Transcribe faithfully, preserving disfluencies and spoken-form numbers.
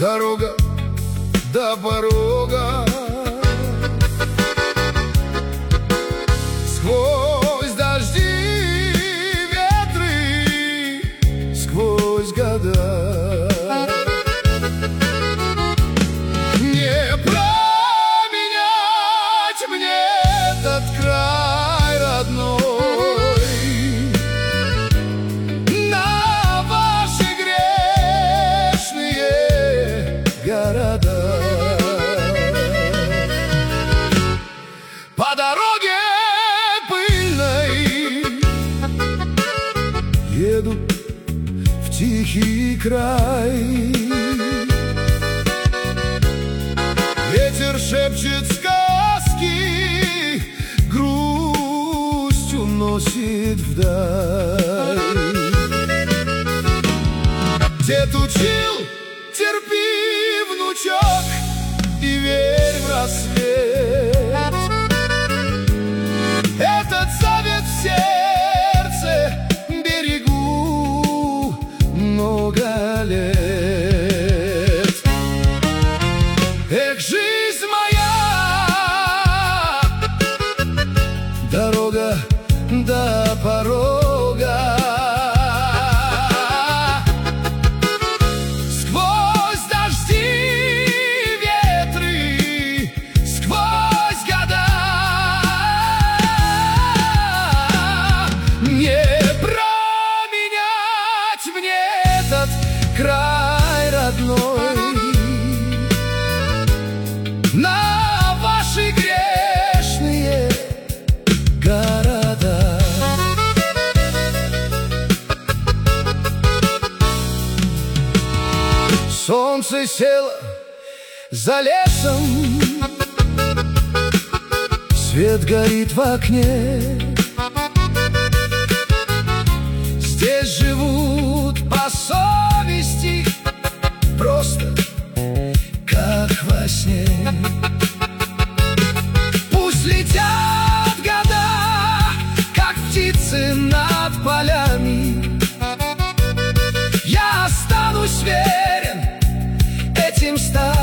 Дорога до порога, сквозь дожди, ветры, сквозь года. Не променять мне этот край родной на ваши грешные города. По дороге пыльной еду в тихий край. Ветер шепчет сказки, грусть уносит вдаль. Дед учил: терпи, внучок, и верь в рассвет. Этот завет в сердце берегу много лет. Эх, жизнь моя, дорога до порога, сквозь дожди, ветры, сквозь года. Не променять мне этот край родной на ваши грешные города. Солнце село за лесом, свет горит в окне. Здесь живут по совести, просто как во сне. Пусть летят года, как птицы над полями, я останусь верен этим старым